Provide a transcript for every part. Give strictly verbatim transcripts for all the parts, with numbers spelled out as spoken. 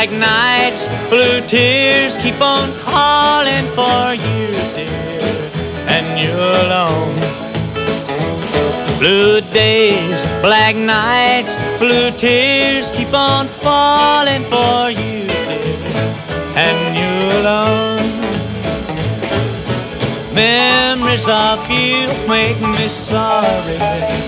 black nights, blue tears keep on calling for you, dear, and you're alone. Blue days, black nights, blue tears keep on falling for you, dear, and you're alone. Memories of you make me sorry.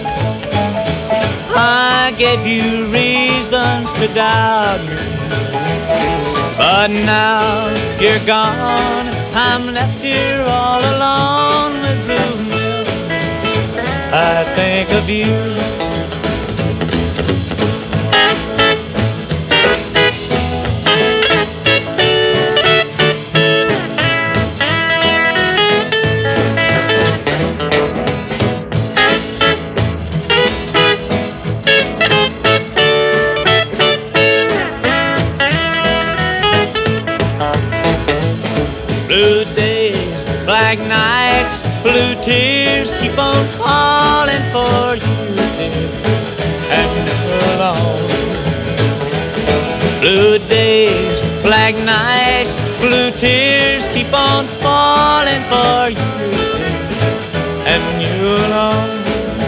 I gave you reasons to doubt me, but now you're gone. I'm left here all alone with blue milk. I think of you. Blue days, black nights, blue tears keep on calling for you, dear, and you're alone. Blue days, black nights, blue tears keep on falling for you, dear, and you're alone.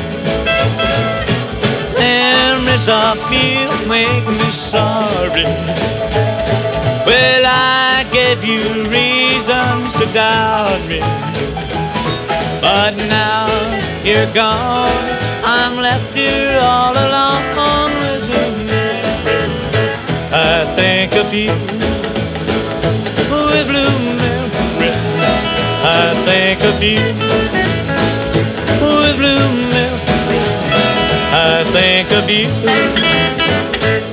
Memories of you make me sorry. Well, I gave you reasons to doubt me, but now you're gone. I'm left here all alone with blue memories. I think of you with blue memories. I think of you with blue memories. I think of you.